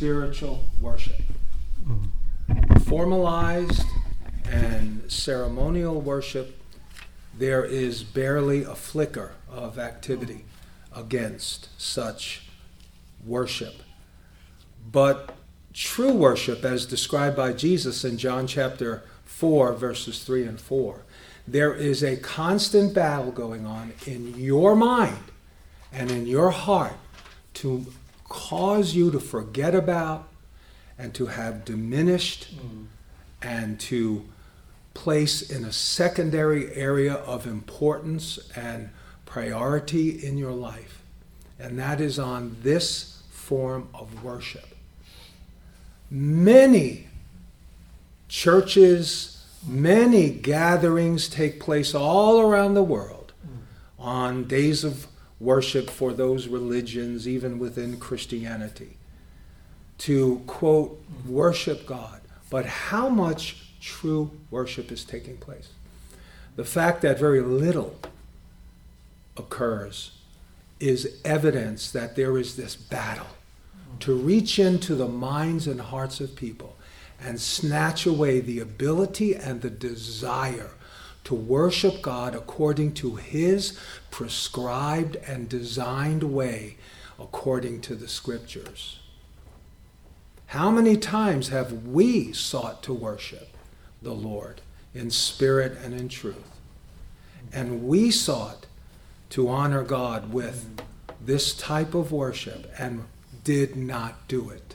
spiritual worship. Formalized and ceremonial worship, there is barely a flicker of activity against such worship. But true worship, as described by Jesus in John chapter 4, verses 3 and 4, there is a constant battle going on in your mind and in your heart to cause you to forget about and to have diminished and to place in a secondary area of importance and priority in your life. And that is on this form of worship. Many churches, many gatherings take place all around the world on days of worship for those religions, even within Christianity, to, quote, worship God. But how much true worship is taking place? The fact that very little occurs is evidence that there is this battle to reach into the minds and hearts of people and snatch away the ability and the desire to worship God according to His prescribed and designed way, according to the Scriptures. How many times have we sought to worship the Lord in spirit and in truth? And we sought to honor God with this type of worship and did not do it.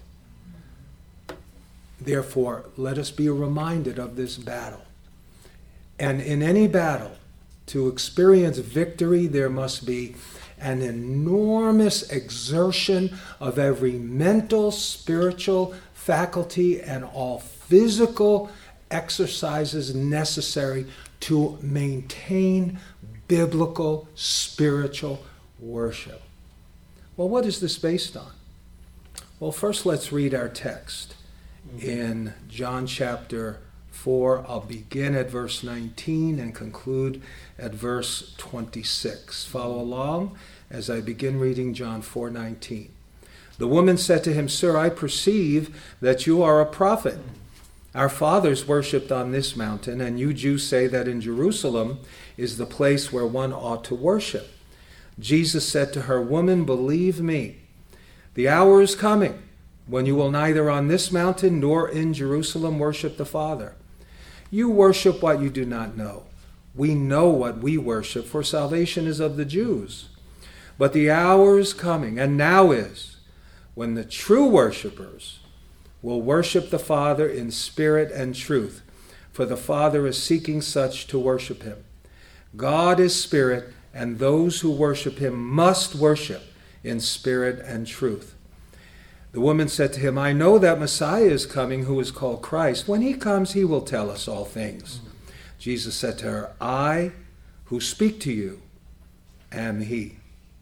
Therefore, let us be reminded of this battle. And in any battle, to experience victory, there must be an enormous exertion of every mental, spiritual faculty and all physical exercises necessary to maintain biblical spiritual worship. Well, what is this based on? Well, first let's read our text in John chapter 4. I'll begin at verse 19 and conclude at verse 26. Follow along as I begin reading John 4:19. The woman said to him, "Sir, I perceive that you are a prophet. Our fathers worshipped on this mountain, and you Jews say that in Jerusalem is the place where one ought to worship." Jesus said to her, "Woman, believe me, the hour is coming when you will neither on this mountain nor in Jerusalem worship the Father. You worship what you do not know. We know what we worship, for salvation is of the Jews. But the hour is coming, and now is, when the true worshipers will worship the Father in spirit and truth, for the Father is seeking such to worship him. God is spirit, and those who worship him must worship in spirit and truth." The woman said to him, "I know that Messiah is coming, who is called Christ. When he comes, he will tell us all things." Jesus said to her, "I who speak to you am he."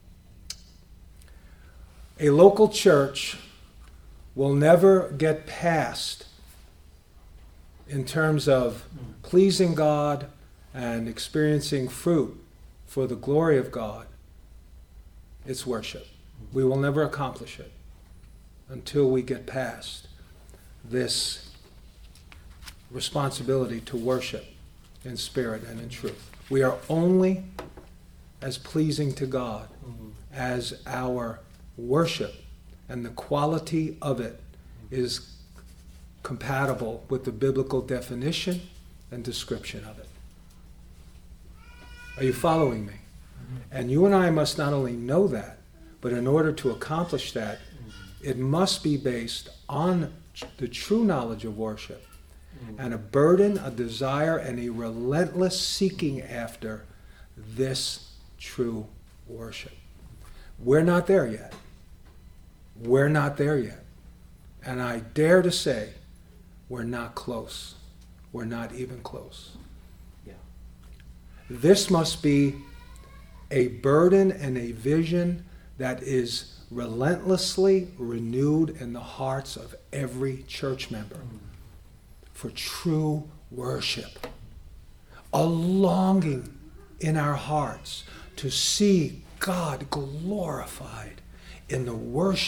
A local church will never get past, in terms of pleasing God and experiencing fruit for the glory of God, its worship. We will never accomplish it until we get past this responsibility to worship in spirit and in truth. We are only as pleasing to God as our worship and the quality of it is compatible with the biblical definition and description of it. Are you following me? And you and I must not only know that, but in order to accomplish that, it must be based on the true knowledge of worship and a burden, a desire, and a relentless seeking after this true worship. We're not there yet. We're not there yet. And I dare to say, we're not close. We're not even close. Yeah. This must be a burden and a vision that is relentlessly renewed in the hearts of every church member for true worship. A longing in our hearts to see God glorified in the worship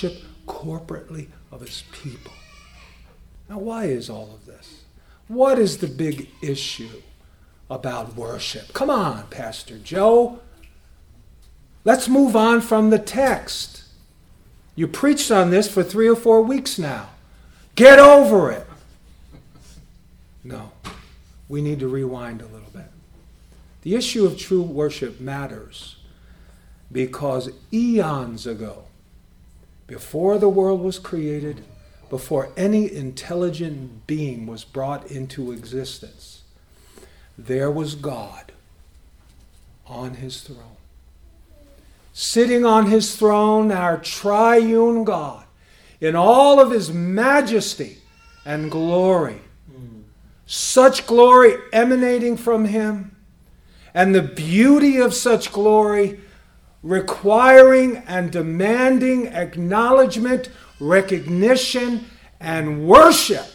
corporately of his people. Now, why is all of this? What is the big issue about worship? Come on, Pastor Joe. Let's move on from the text. You preached on this for 3 or 4 weeks now. Get over it. No, we need to rewind a little bit. The issue of true worship matters because eons ago, before the world was created, before any intelligent being was brought into existence, there was God on his throne. Sitting on his throne, our triune God, in all of his majesty and glory. Such glory emanating from him, and the beauty of such glory requiring and demanding acknowledgement, recognition, and worship.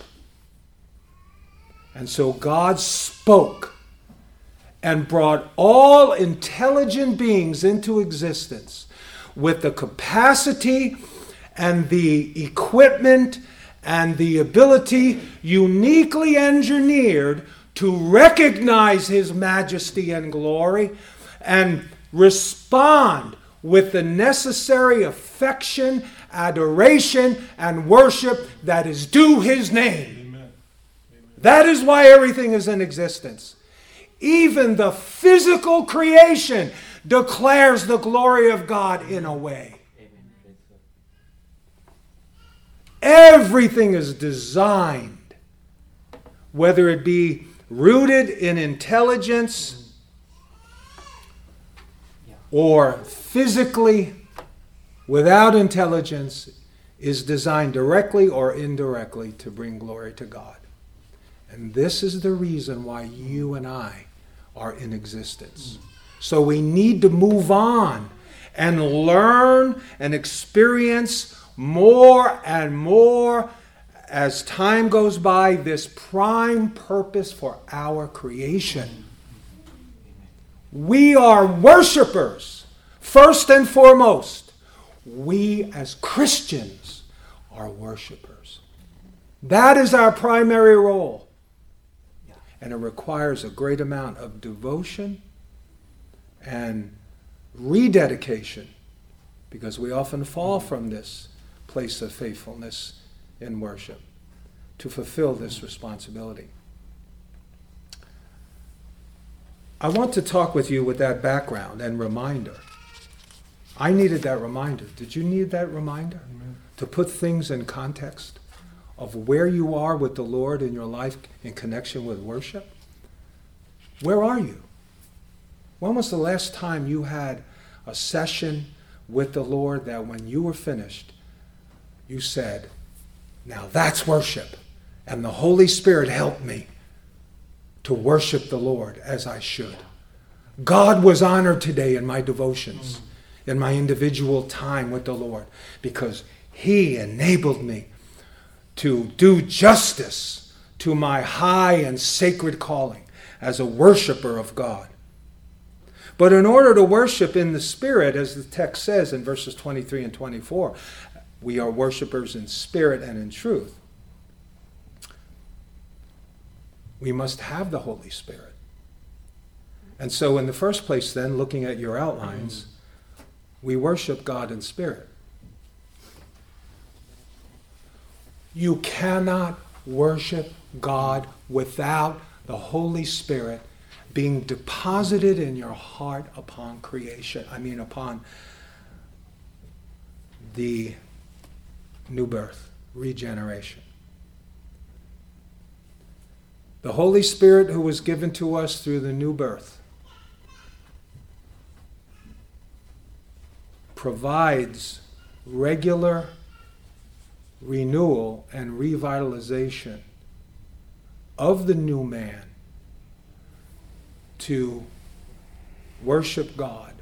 And so God spoke and brought all intelligent beings into existence with the capacity and the equipment and the ability uniquely engineered to recognize his majesty and glory and respond with the necessary affection, adoration, and worship that is due his name. Amen. That is why everything is in existence. Even the physical creation declares the glory of God in a way. Everything is designed, whether it be rooted in intelligence or physically without intelligence, is designed directly or indirectly to bring glory to God. And this is the reason why you and I are in existence. So we need to move on and learn and experience more and more as time goes by this prime purpose for our creation. We are worshipers, first and foremost. We as Christians are worshipers. That is our primary role. And it requires a great amount of devotion and rededication, because we often fall from this place of faithfulness in worship to fulfill this responsibility. I want to talk with you with that background and reminder. I needed that reminder. Did you need that reminder? Amen. To put things in context of where you are with the Lord in your life in connection with worship? Where are you? When was the last time you had a session with the Lord that when you were finished, you said, now that's worship, and the Holy Spirit helped me to worship the Lord as I should. God was honored today in my devotions, in my individual time with the Lord, because He enabled me to do justice to my high and sacred calling as a worshiper of God. But in order to worship in the Spirit, as the text says in verses 23 and 24, we are worshipers in spirit and in truth. We must have the Holy Spirit. And so in the first place then, looking at your outlines, we worship God in spirit. You cannot worship God without the Holy Spirit being deposited in your heart upon creation. Upon the new birth, regeneration. The Holy Spirit who was given to us through the new birth provides regular renewal and revitalization of the new man to worship God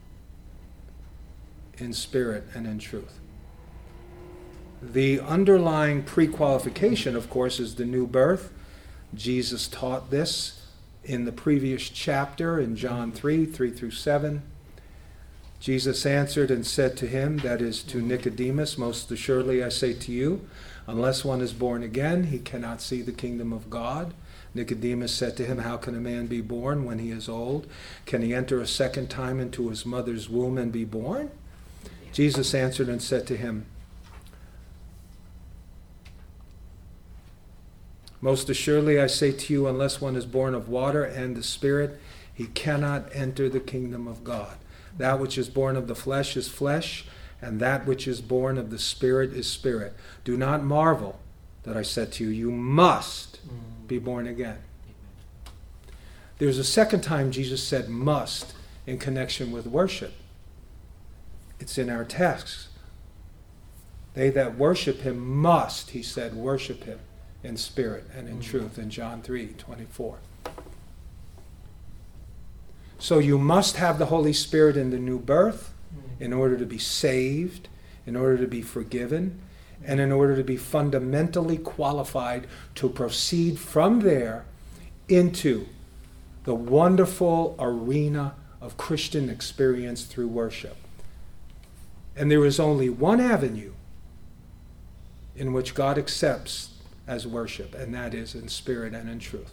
in spirit and in truth. The underlying pre-qualification, of course, is the new birth. Jesus taught this in the previous chapter in John 3 through 7. Jesus answered and said to him, that is to Nicodemus, most assuredly I say to you, unless one is born again, he cannot see the kingdom of God. Nicodemus said to him, how can a man be born when he is old? Can he enter a second time into his mother's womb and be born? Jesus answered and said to him, most assuredly I say to you, unless one is born of water and the Spirit, he cannot enter the kingdom of God. That which is born of the flesh is flesh, and that which is born of the Spirit is spirit. Do not marvel that I said to you, you must be born again. There's a second time Jesus said must in connection with worship. It's in our text. They that worship him must, he said, worship him in spirit and in truth in John 3:24. So you must have the Holy Spirit in the new birth in order to be saved, in order to be forgiven, and in order to be fundamentally qualified to proceed from there into the wonderful arena of Christian experience through worship. And there is only one avenue in which God accepts as worship, and that is in spirit and in truth.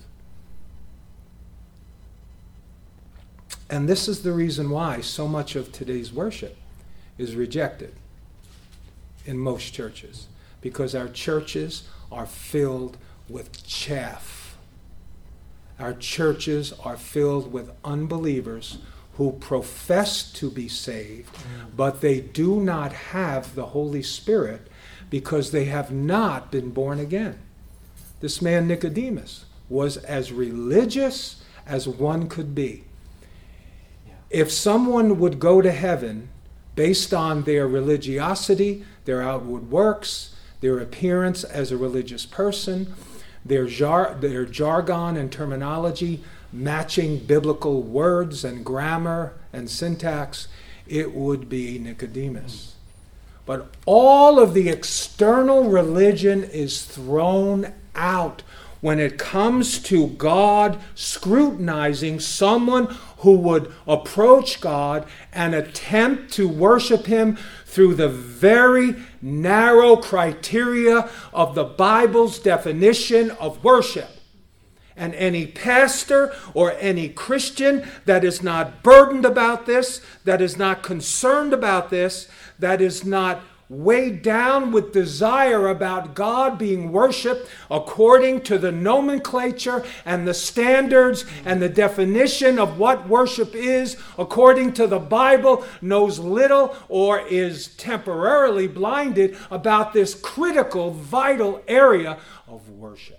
And this is the reason why so much of today's worship is rejected in most churches, because our churches are filled with chaff. Our churches are filled with unbelievers who profess to be saved, but they do not have the Holy Spirit because they have not been born again. This man Nicodemus was as religious as one could be. If someone would go to heaven based on their religiosity, their outward works, their appearance as a religious person, their jargon and terminology matching biblical words and grammar and syntax, it would be Nicodemus. But all of the external religion is thrown out when it comes to God scrutinizing someone who would approach God and attempt to worship him through the very narrow criteria of the Bible's definition of worship. And any pastor or any Christian that is not burdened about this, that is not concerned about this, that is not weighed down with desire about God being worshipped according to the nomenclature and the standards and the definition of what worship is according to the Bible, knows little or is temporarily blinded about this critical, vital area of worship.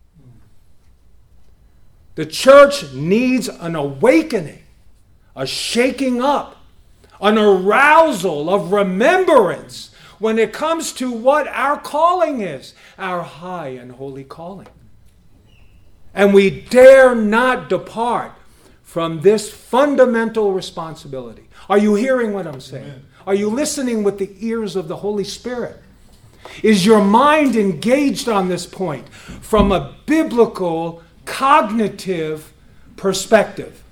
The church needs an awakening, a shaking up, an arousal of remembrance when it comes to what our calling is, our high and holy calling. And we dare not depart from this fundamental responsibility. Are you hearing what I'm saying? Amen. Are you listening with the ears of the Holy Spirit? Is your mind engaged on this point from a biblical, cognitive perspective?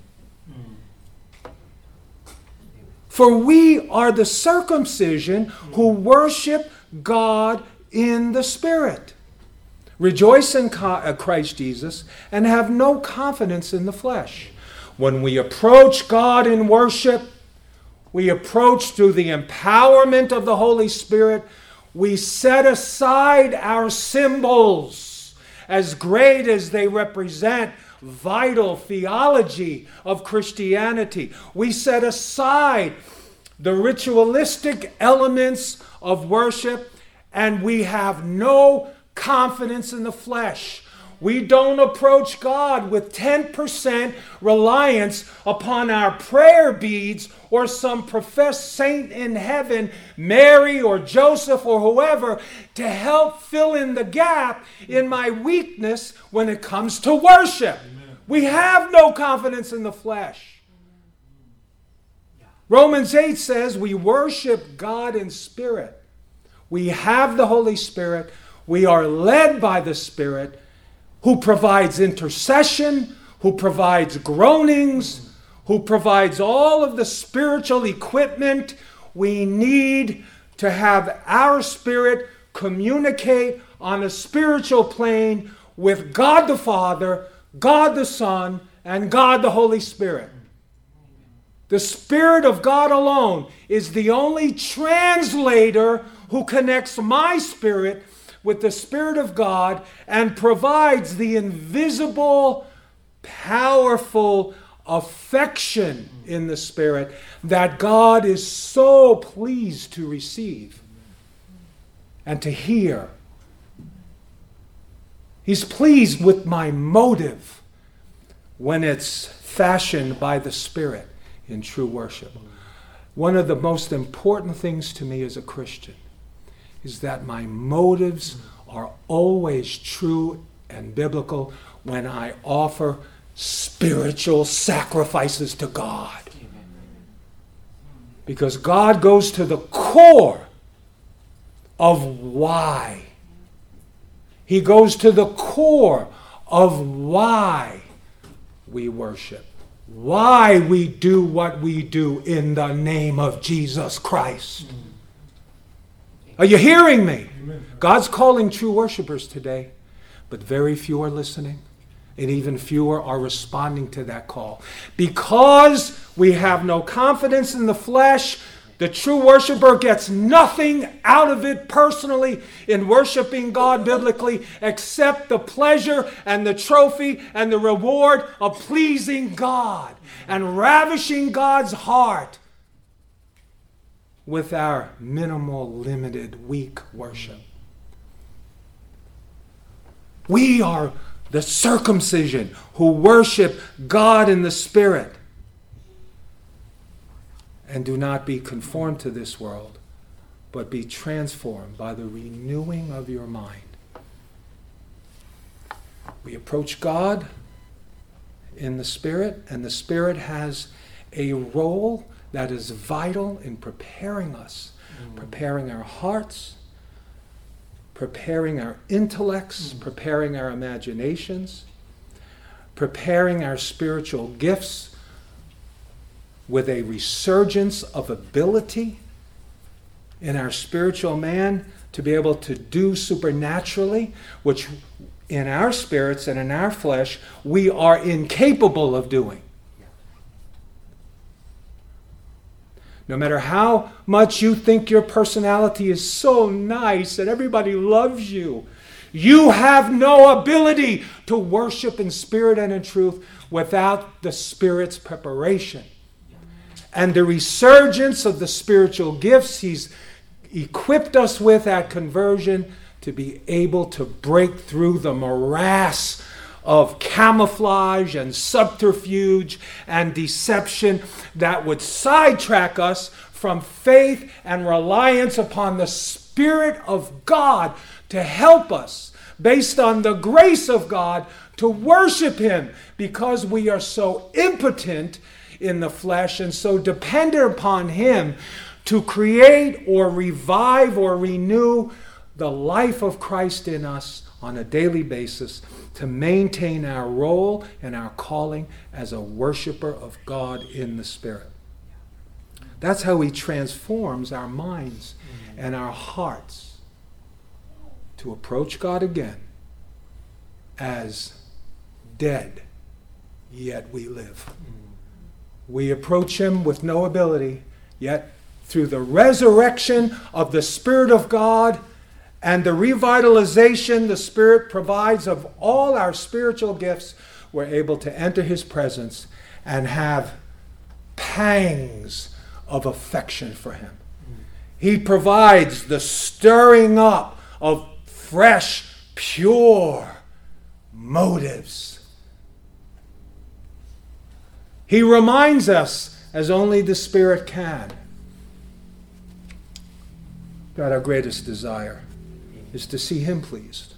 For we are the circumcision who worship God in the Spirit, rejoice in Christ Jesus, and have no confidence in the flesh. When we approach God in worship, we approach through the empowerment of the Holy Spirit. We set aside our symbols, as great as they represent vital theology of Christianity. We set aside the ritualistic elements of worship, and we have no confidence in the flesh. We don't approach God with 10% reliance upon our prayer beads or some professed saint in heaven, Mary or Joseph or whoever, to help fill in the gap in my weakness when it comes to worship. Amen. We have no confidence in the flesh. Romans 8 says we worship God in spirit. We have the Holy Spirit. We are led by the Spirit, who provides intercession, who provides groanings, who provides all of the spiritual equipment we need to have our spirit communicate on a spiritual plane with God the Father, God the Son, and God the Holy Spirit. The Spirit of God alone is the only translator who connects my spirit with the Spirit of God and provides the invisible, powerful affection in the Spirit that God is so pleased to receive and to hear. He's pleased with my motive when it's fashioned by the Spirit in true worship. One of the most important things to me as a Christian is that my motives are always true and biblical when I offer spiritual sacrifices to God. Because God goes to the core of why. He goes to the core of why we worship. Why we do what we do in the name of Jesus Christ. Are you hearing me? God's calling true worshipers today, but very few are listening, and even fewer are responding to that call. Because we have no confidence in the flesh, the true worshiper gets nothing out of it personally in worshiping God biblically except the pleasure and the trophy and the reward of pleasing God and ravishing God's heart with our minimal, limited, weak worship. We are the circumcision who worship God in the Spirit. And do not be conformed to this world, but be transformed by the renewing of your mind. We approach God in the Spirit, and the Spirit has a role that is vital in preparing us, preparing our hearts, preparing our intellects, preparing our imaginations, preparing our spiritual gifts with a resurgence of ability in our spiritual man to be able to do supernaturally, which in our spirits and in our flesh we are incapable of doing. No matter how much you think your personality is so nice and everybody loves you, you have no ability to worship in spirit and in truth without the Spirit's preparation. And the resurgence of the spiritual gifts He's equipped us with at conversion to be able to break through the morass of camouflage and subterfuge and deception that would sidetrack us from faith and reliance upon the Spirit of God to help us, based on the grace of God, to worship Him, because we are so impotent in the flesh and so dependent upon Him to create or revive or renew the life of Christ in us on a daily basis to maintain our role and our calling as a worshiper of God in the Spirit. That's how He transforms our minds and our hearts to approach God again as dead, yet we live. We approach Him with no ability, yet through the resurrection of the Spirit of God and the revitalization the Spirit provides of all our spiritual gifts, we're able to enter His presence and have pangs of affection for Him. He provides the stirring up of fresh, pure motives. He reminds us, as only the Spirit can, that our greatest desire is to see Him pleased.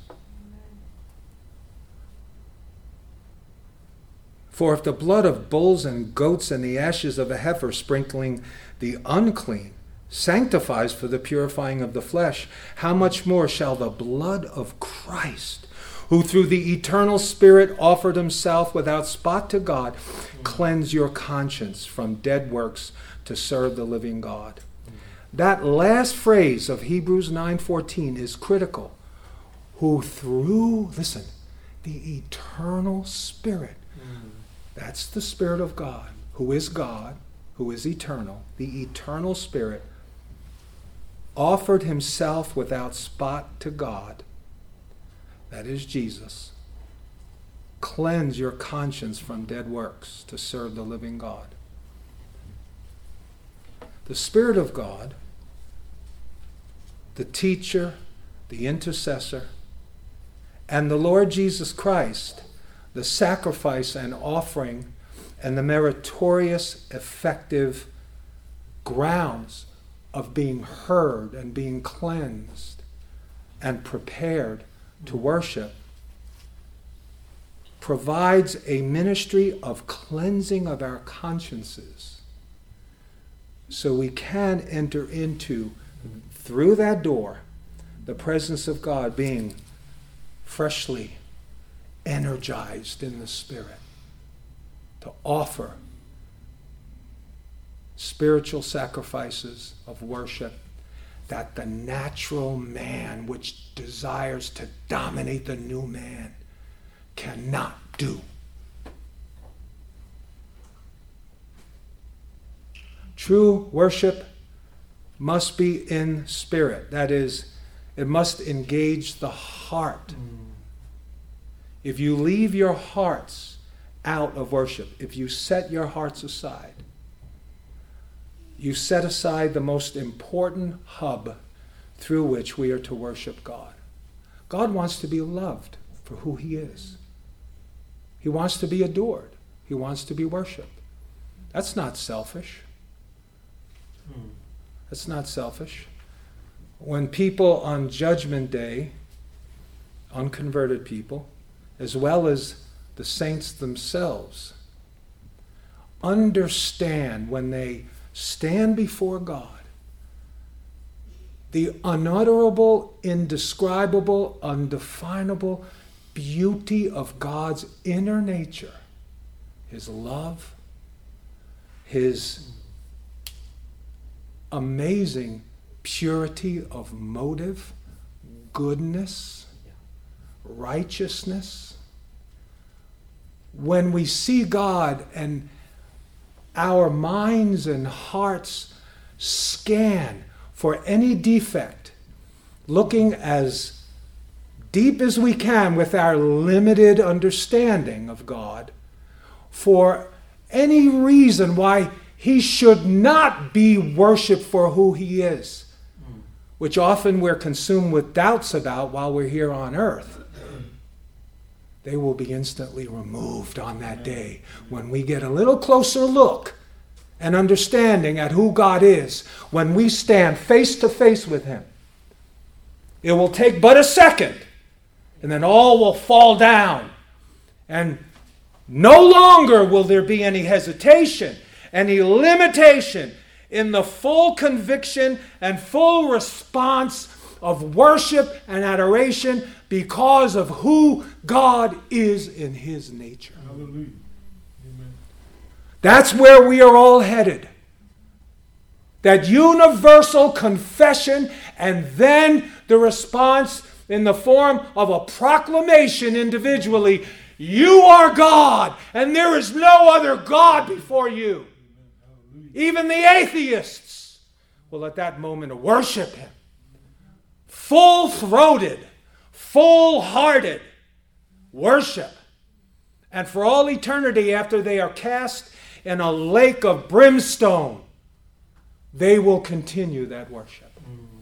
For if the blood of bulls and goats and the ashes of a heifer sprinkling the unclean sanctifies for the purifying of the flesh, how much more shall the blood of Christ, who through the eternal Spirit offered himself without spot to God, cleanse your conscience from dead works to serve the living God. That last phrase of Hebrews 9:14 is critical. Who through, listen, the eternal Spirit, that's the Spirit of God, who is eternal, the eternal Spirit, offered himself without spot to God, that is Jesus. Cleanse your conscience from dead works to serve the living God. The Spirit of God, the teacher, the intercessor, and the Lord Jesus Christ, the sacrifice and offering and the meritorious, effective grounds of being heard and being cleansed and prepared to worship, provides a ministry of cleansing of our consciences so we can enter into, through that door, the presence of God, being freshly energized in the Spirit to offer spiritual sacrifices of worship that the natural man, which desires to dominate the new man, cannot do. True worship must be in spirit. That is, it must engage the heart. If you leave your hearts out of worship, if you set your hearts aside, you set aside the most important hub through which we are to worship God. God wants to be loved for who he is. He wants to be adored. He wants to be worshiped. That's not selfish. That's not selfish. When people on Judgment Day, unconverted people, as well as the saints themselves, understand when they stand before God the unutterable, indescribable, undefinable beauty of God's inner nature, his love, his amazing purity of motive, goodness, righteousness. When we see God and our minds and hearts scan for any defect, looking as deep as we can with our limited understanding of God, for any reason why he should not be worshipped for who he is, which often we're consumed with doubts about while we're here on earth, they will be instantly removed on that day when we get a little closer look and understanding at who God is, when we stand face to face with him. It will take but a second, and then all will fall down. And no longer will there be any hesitation, any limitation in the full conviction and full response of worship and adoration because of who God is in his nature. Hallelujah. Amen. That's where we are all headed. That universal confession, and then the response in the form of a proclamation individually: you are God, and there is no other God before you. Even the atheists will at that moment worship him. Full-throated, full-hearted worship. And for all eternity, after they are cast in a lake of brimstone, they will continue that worship.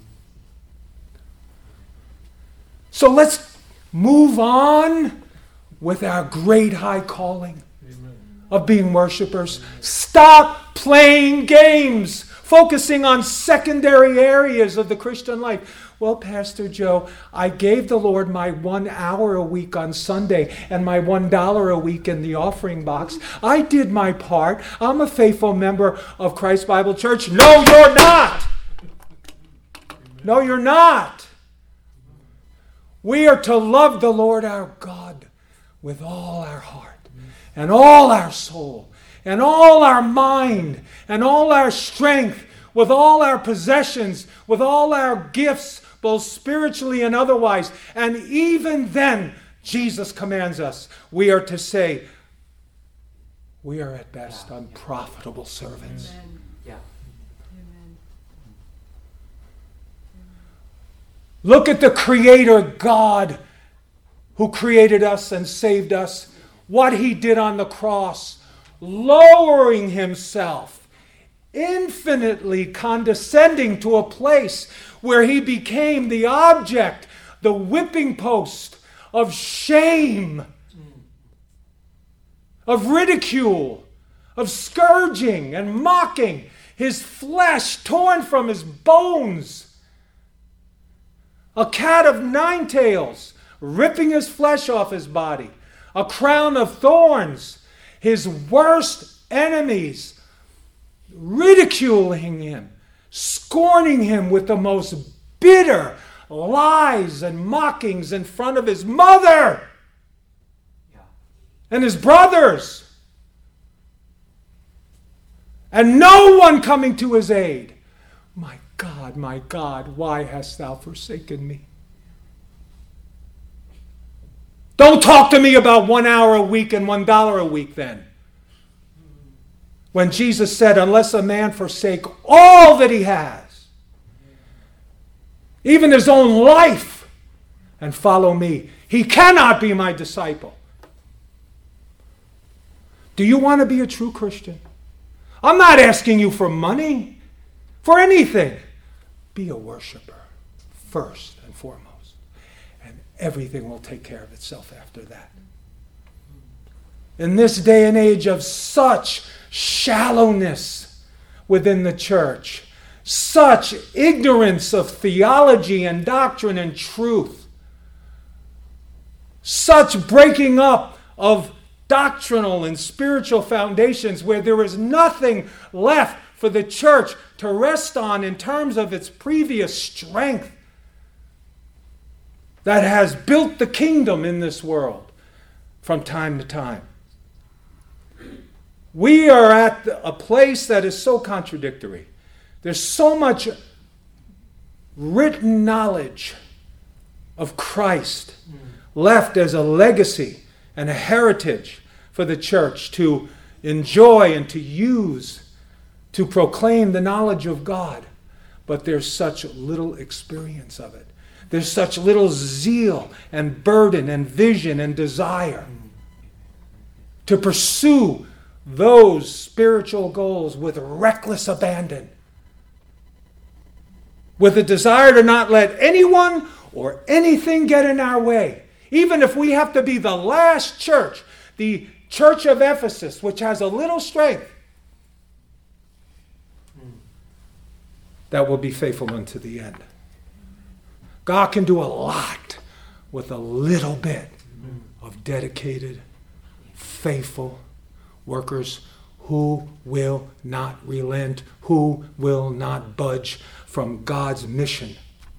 So let's move on with our great high calling of being worshipers. Stop playing games, focusing on secondary areas of the Christian life. Well, Pastor Joe, I gave the Lord my 1 hour a week on Sunday and my $1 a week in the offering box. I did my part. I'm a faithful member of Christ Bible Church. No, you're not. No, you're not. We are to love the Lord our God with all our heart and all our soul and all our mind and all our strength, with all our possessions, with all our gifts, both spiritually and otherwise. And even then, Jesus commands us, we are to say, we are at best unprofitable servants. Amen. Yeah. Amen. Look at the Creator God who created us and saved us, what He did on the cross, lowering Himself, infinitely condescending to a place where He became the object, the whipping post of shame, of ridicule, of scourging and mocking, His flesh torn from His bones, a cat of 9 tails ripping His flesh off His body, a crown of thorns, His worst enemies ridiculing Him, scorning Him with the most bitter lies and mockings in front of His mother and His brothers, and no one coming to His aid. My God, why hast Thou forsaken me? Don't talk to me about 1 hour a week and $1 a week then. When Jesus said, unless a man forsake all that he has, even his own life, and follow me, he cannot be my disciple. Do you want to be a true Christian? I'm not asking you for money, for anything. Be a worshiper first and foremost, and everything will take care of itself after that. In this day and age of such shallowness within the church, such ignorance of theology and doctrine and truth, such breaking up of doctrinal and spiritual foundations where there is nothing left for the church to rest on in terms of its previous strength that has built the kingdom in this world from time to time. We are at a place that is so contradictory. There's so much written knowledge of Christ left as a legacy and a heritage for the church to enjoy and to use to proclaim the knowledge of God. But there's such little experience of it. There's such little zeal and burden and vision and desire to pursue those spiritual goals with reckless abandon, with a desire to not let anyone or anything get in our way. Even if we have to be the last church, the church of Ephesus, which has a little strength, that will be faithful unto the end. God can do a lot with a little bit of dedicated, faithful workers who will not relent, who will not budge from God's mission.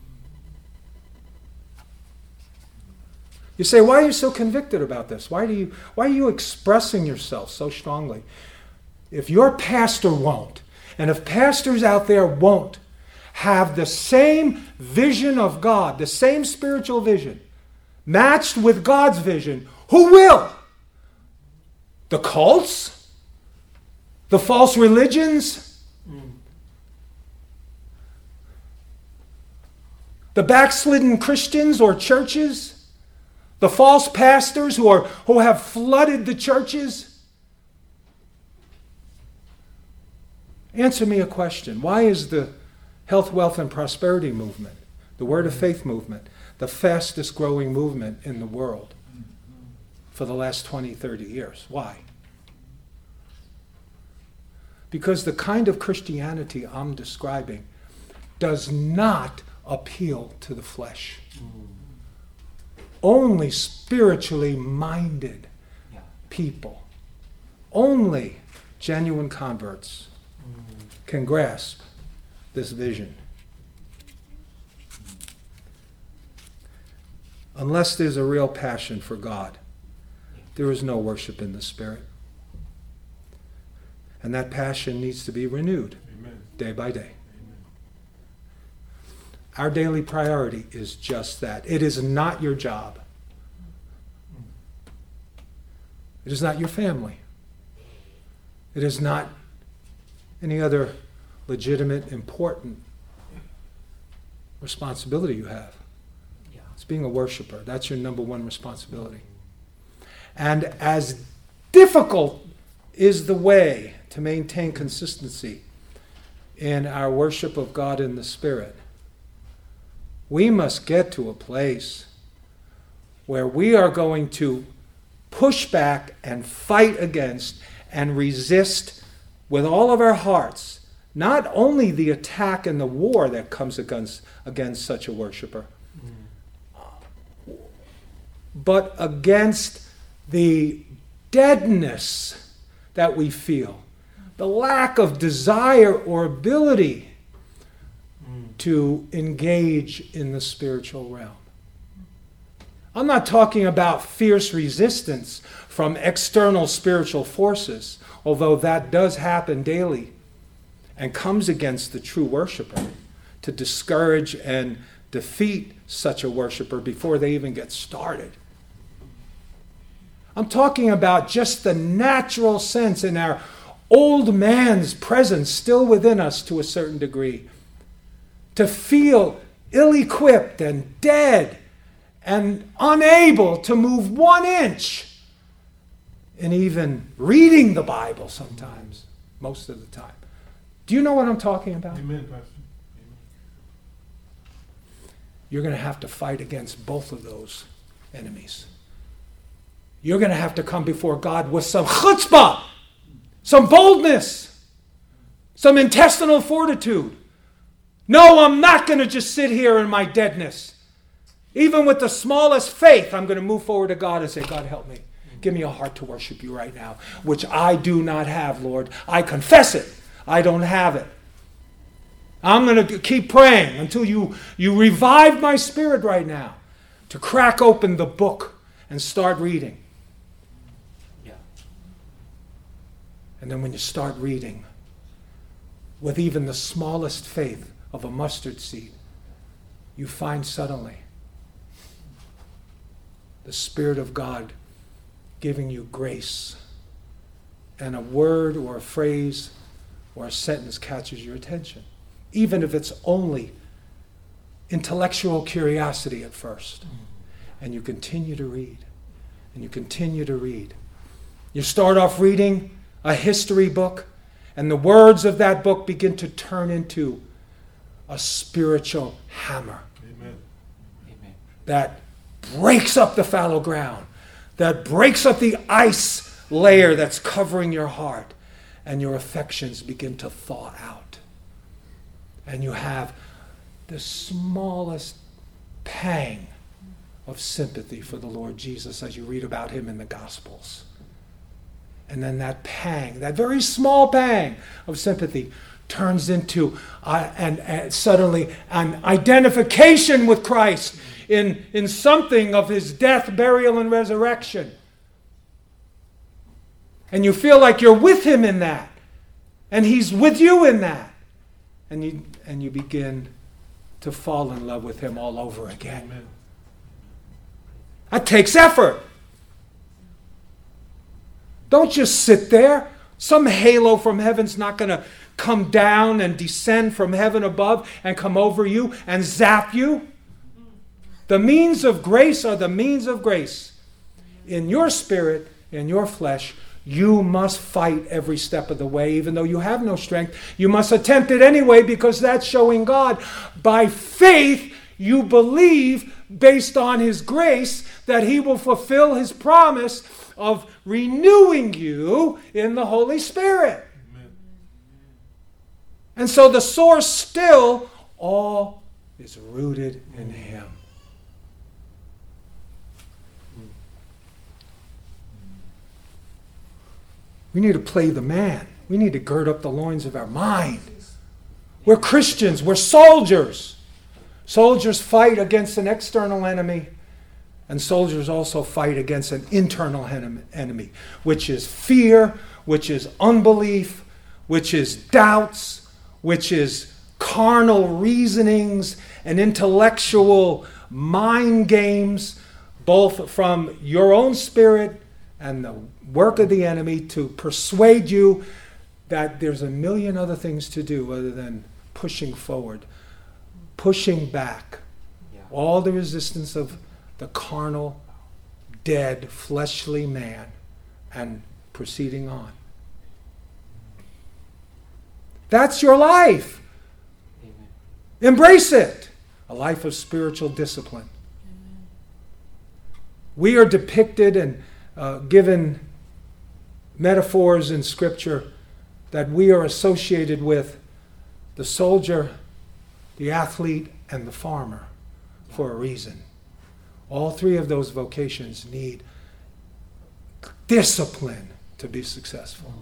You say, why are you so convicted about this? Why are you expressing yourself so strongly? If your pastor won't, and if pastors out there won't have the same vision of God, the same spiritual vision, matched with God's vision, who will? The cults? The false religions? The backslidden Christians or churches? The false pastors who have flooded the churches? Answer me a question. Why is the health, wealth, and prosperity movement, the Word of Faith movement, the fastest growing movement in the world for the last 20, 30 years? Why? Because the kind of Christianity I'm describing does not appeal to the flesh. Only spiritually minded people, only genuine converts can grasp this vision. unless there's a real passion for God, there is no worship in the Spirit. And that passion needs to be renewed day by day. Our daily priority is just that. It is not your job. It is not your family. It is not any other legitimate, important responsibility you have. It's being a worshiper. That's your number one responsibility. And as difficult is the way to maintain consistency in our worship of God in the Spirit, we must get to a place where we are going to push back and fight against and resist with all of our hearts, not only the attack and the war that comes against such a worshiper, but against the deadness that we feel, the lack of desire or ability to engage in the spiritual realm. I'm not talking about fierce resistance from external spiritual forces, although that does happen daily and comes against the true worshiper to discourage and defeat such a worshiper before they even get started. I'm talking about just the natural sense in our old man's presence still within us to a certain degree, to feel ill-equipped and dead and unable to move 1 inch in even reading the Bible sometimes, most of the time. Do you know what I'm talking about? Amen, Pastor. You're going to have to fight against both of those enemies. You're going to have to come before God with some chutzpah, some boldness, some intestinal fortitude. No, I'm not going to just sit here in my deadness. Even with the smallest faith, I'm going to move forward to God and say, God, help me. Give me a heart to worship you right now, which I do not have, Lord. I confess it. I don't have it. I'm going to keep praying until you revive my spirit right now to crack open the book and start reading. Yeah. And then when you start reading, with even the smallest faith of a mustard seed, you find suddenly the Spirit of God giving you grace, and a word or a phrase or a sentence catches your attention, even if it's only intellectual curiosity at first. And you continue to read, and you continue to read. You start off reading a history book, and the words of that book begin to turn into a spiritual hammer. Amen. Amen. That breaks up the fallow ground, that breaks up the ice layer that's covering your heart, and your affections begin to thaw out. And you have the smallest pang of sympathy for the Lord Jesus as you read about him in the Gospels. And then that pang, that very small pang of sympathy, turns into and suddenly an identification with Christ in something of his death, burial, and resurrection. And you feel like you're with him in that. And he's with you in that. And you begin to fall in love with him all over again. Amen. That takes effort. Don't just sit there. Some halo from heaven's not going to come down and descend from heaven above and come over you and zap you. The means of grace are the means of grace. In your spirit, in your flesh, you must fight every step of the way, even though you have no strength. You must attempt it anyway, because that's showing God. By faith, you believe, based on his grace, that he will fulfill his promise of renewing you in the Holy Spirit. Amen. And so the source still all is rooted in him. We need to play the man. We need to gird up the loins of our mind. We're Christians. We're soldiers. Soldiers fight against an external enemy And soldiers also fight against an internal enemy, which is fear, which is unbelief, which is doubts, which is carnal reasonings and intellectual mind games, both from your own spirit and the work of the enemy to persuade you that there's a million other things to do other than pushing forward, pushing back Yeah. all the resistance of the carnal, dead, fleshly man and proceeding on. That's your life. Amen. Embrace it. A life of spiritual discipline. We are depicted and given metaphors in Scripture that we are associated with the soldier, the athlete, and the farmer for a reason. All three of those vocations need discipline to be successful.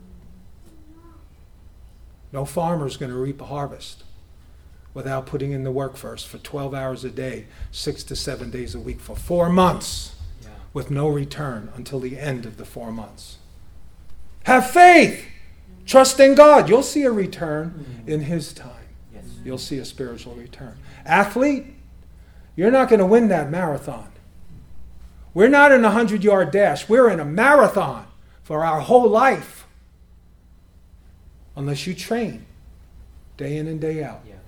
No farmer is going to reap a harvest without putting in the work first for 12 hours a day, 6 to 7 days a week for 4 months Yeah. with no return until the end of the 4 months. Have faith. Trust in God. You'll see a return in His time. Yes. You'll see a spiritual return. Athlete, you're not going to win that marathon. We're not in a 100-yard dash. We're in a marathon for our whole life. Unless you train day in and day out. Yeah.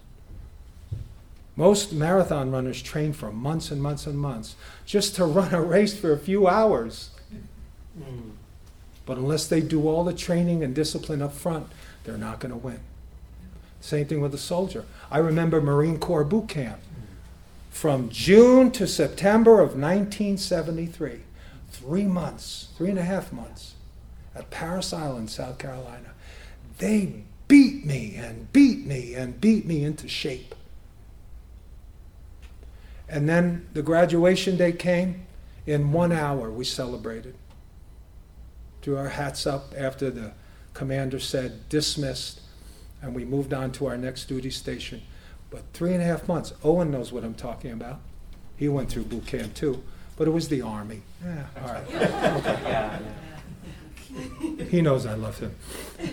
Most marathon runners train for months and months and months just to run a race for a few hours. But unless they do all the training and discipline up front, they're not going to win. Same thing with a soldier. I remember Marine Corps boot camp from June to September of 1973. 3 months, 3.5 months at Parris Island, South Carolina. They beat me and beat me and beat me into shape. And then the graduation day came. In 1 hour, we celebrated. Threw our hats up after the commander said dismissed, and we moved on to our next duty station. But 3.5 months, Owen knows what I'm talking about. He went through boot camp too, but it was the Army. Yeah, all right. Okay. Yeah. He knows I love him.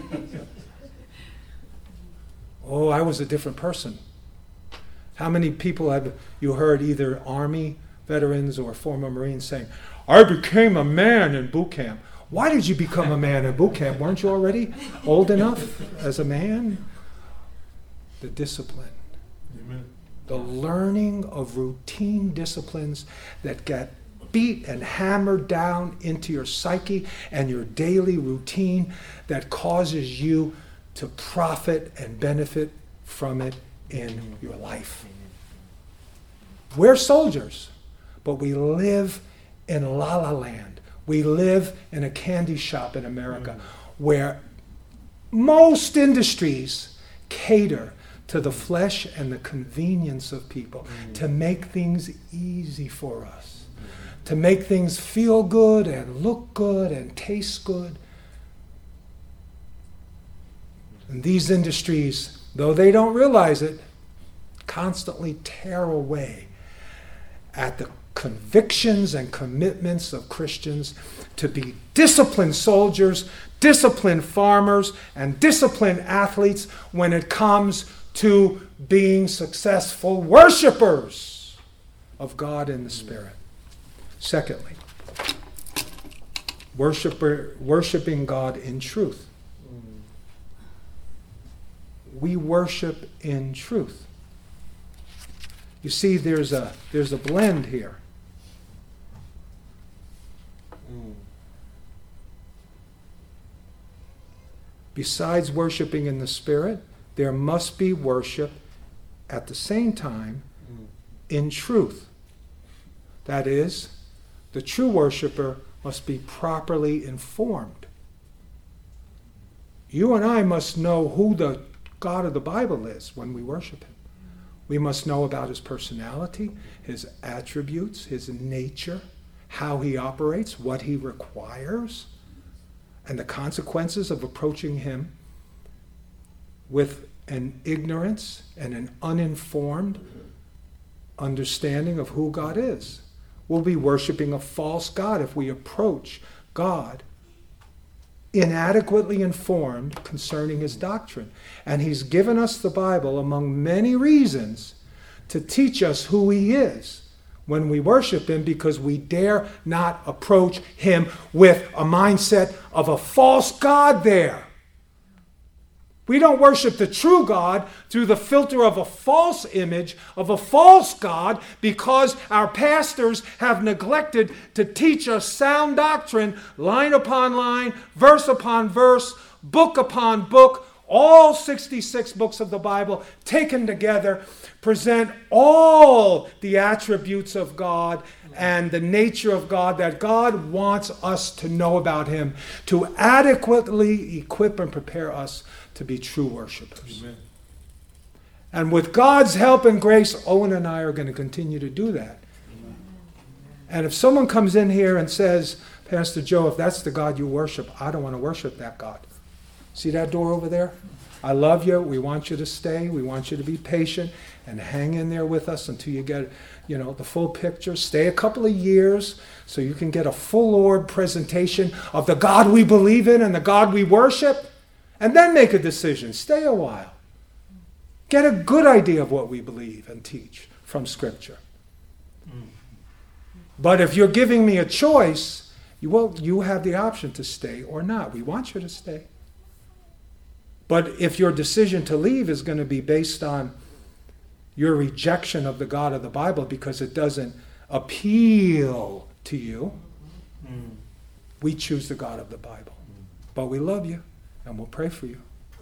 Oh, I was a different person. How many people have you heard, either Army veterans or former Marines, saying, I became a man in boot camp? Why did you become a man in boot camp? Weren't you already old enough as a man? The discipline. Amen. The learning of routine disciplines that get beat and hammered down into your psyche and your daily routine that causes you to profit and benefit from it in your life. We're soldiers, but we live in La La Land. We live in a candy shop in America where most industries cater to the flesh and the convenience of people, to make things easy for us, to make things feel good and look good and taste good. And these industries, though they don't realize it, constantly tear away at the convictions and commitments of Christians to be disciplined soldiers, disciplined farmers, and disciplined athletes when it comes to being successful worshipers of God in the Spirit. Secondly, worshiping God in truth. We worship in truth. You see, there's a blend here. Besides worshiping in the Spirit, there must be worship at the same time in truth. That is, the true worshiper must be properly informed. You and I must know who the God of the Bible is when we worship Him. We must know about His personality, His attributes, His nature, how He operates, what He requires, and the consequences of approaching Him with an ignorance and an uninformed understanding of who God is. we'll be worshiping a false God if we approach God inadequately informed concerning his doctrine. And he's given us the Bible among many reasons to teach us who he is when we worship him, because we dare not approach him with a mindset of a false God there. We don't worship the true God through the filter of a false image, of a false God, because our pastors have neglected to teach us sound doctrine, line upon line, verse upon verse, book upon book. All 66 books of the Bible taken together present all the attributes of God and the nature of God that God wants us to know about him, to adequately equip and prepare us to be true worshipers. Amen. And with God's help and grace, Owen and I are going to continue to do that. And if someone comes in here and says, Pastor Joe, if that's the God you worship, I don't want to worship that God. See that door over there? I love you. We want you to stay. We want you to be patient and hang in there with us until you get, the full picture. Stay a couple of years so you can get a full orb presentation of the God we believe in and the God we worship. And then make a decision. Stay a while. Get a good idea of what we believe and teach from Scripture. But if you're giving me a choice, you have the option to stay or not. We want you to stay. But if your decision to leave is going to be based on your rejection of the God of the Bible because it doesn't appeal to you, we choose the God of the Bible. But we love you. And we'll pray for you.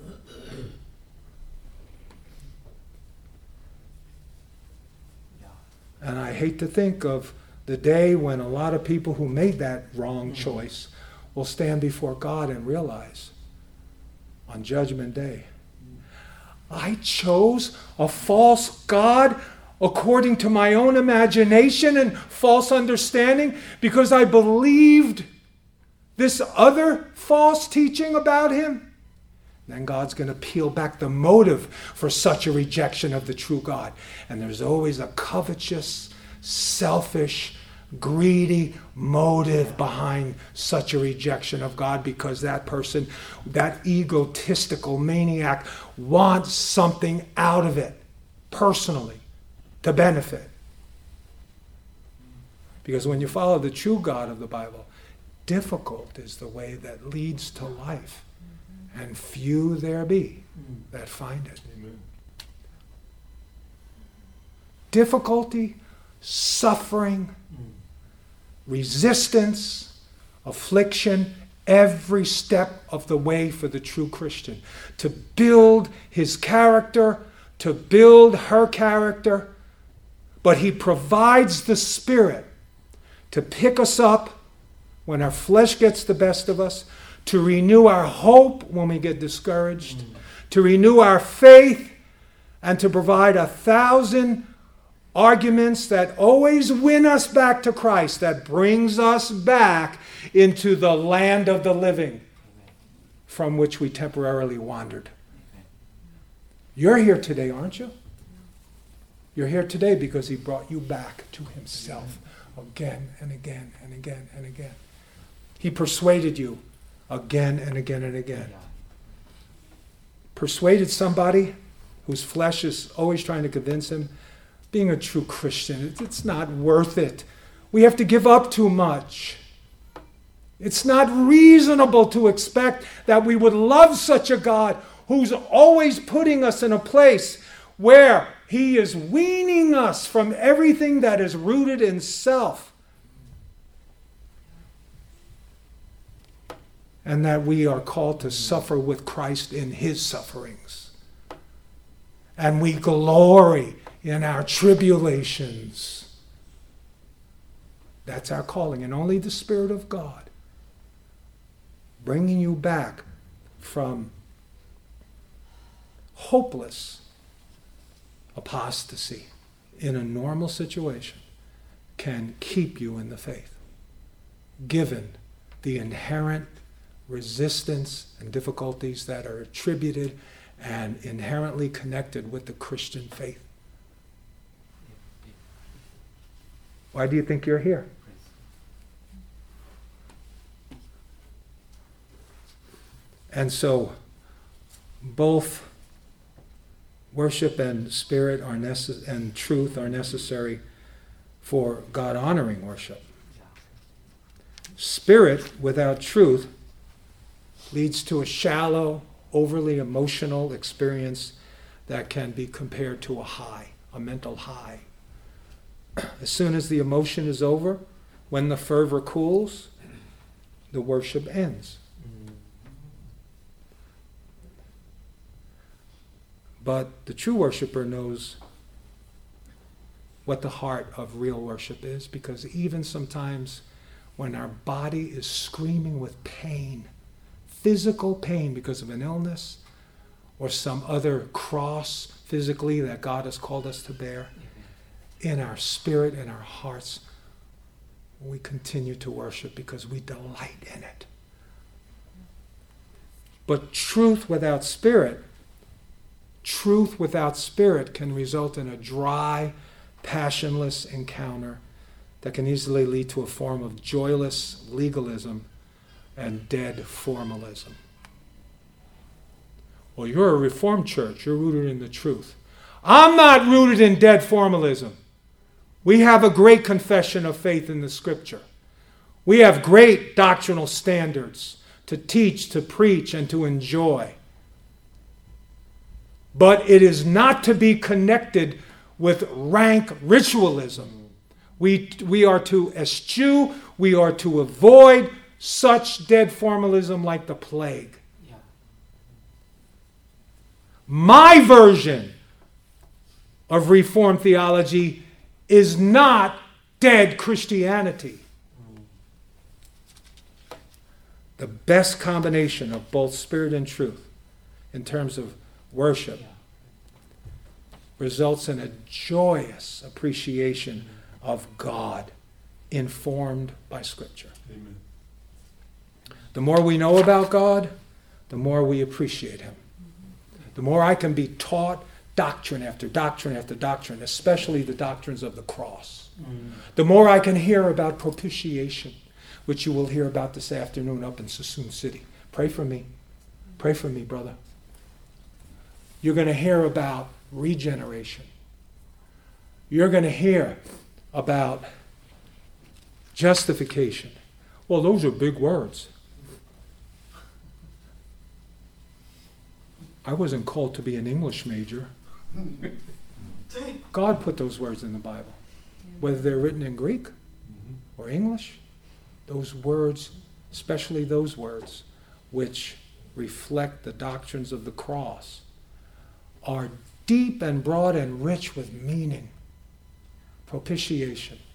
And I hate to think of the day when a lot of people who made that wrong choice will stand before God and realize on Judgment Day, I chose a false God according to my own imagination and false understanding because I believed this other false teaching about him. Then God's going to peel back the motive for such a rejection of the true God. And there's always a covetous, selfish, greedy motive behind such a rejection of God, because that person, that egotistical maniac, wants something out of it personally to benefit. Because when you follow the true God of the Bible, difficult is the way that leads to life, and few there be that find it. Amen. Difficulty, suffering, resistance, affliction, every step of the way for the true Christian. To build his character, to build her character, but he provides the Spirit to pick us up when our flesh gets the best of us, to renew our hope when we get discouraged, to renew our faith, and to provide 1,000 arguments that always win us back to Christ, that brings us back into the land of the living from which we temporarily wandered. You're here today, aren't you? You're here today because he brought you back to himself again and again and again and again. He persuaded you again and again and again. Persuaded somebody whose flesh is always trying to convince him, being a true Christian, it's not worth it. We have to give up too much. It's not reasonable to expect that we would love such a God who's always putting us in a place where he is weaning us from everything that is rooted in self. And that we are called to suffer with Christ in his sufferings. And we glory in our tribulations. That's our calling. And only the Spirit of God bringing you back from hopeless apostasy in a normal situation can keep you in the faith, given the inherent resistance and difficulties that are attributed and inherently connected with the Christian faith. Why do you think you're here? And so, both worship and spirit are and truth are necessary for God-honoring worship. Spirit without truth leads to a shallow, overly emotional experience that can be compared to a high, a mental high. As soon as the emotion is over, when the fervor cools, the worship ends. But the true worshiper knows what the heart of real worship is, because even sometimes when our body is screaming with pain, physical pain because of an illness or some other cross physically that God has called us to bear, in our spirit and our hearts, we continue to worship because we delight in it. But truth without spirit can result in a dry, passionless encounter that can easily lead to a form of joyless legalism and dead formalism. Well, you're a Reformed church. You're rooted in the truth. I'm not rooted in dead formalism. We have a great confession of faith in the Scripture. We have great doctrinal standards to teach, to preach, and to enjoy. But it is not to be connected with rank ritualism. We are to eschew, we are to avoid such dead formalism like the plague. Yeah. My version of Reformed theology is not dead Christianity. The best combination of both spirit and truth in terms of worship results in a joyous appreciation of God informed by Scripture. Amen. The more we know about God, the more we appreciate Him. The more I can be taught doctrine after doctrine after doctrine, especially the doctrines of the cross. The more I can hear about propitiation, which you will hear about this afternoon up in Suisun City. Pray for me. Pray for me, brother. You're going to hear about regeneration. You're going to hear about justification. Well, those are big words. I wasn't called to be an English major. God put those words in the Bible. Whether they're written in Greek or English, those words, especially those words which reflect the doctrines of the cross, are deep and broad and rich with meaning. Propitiation.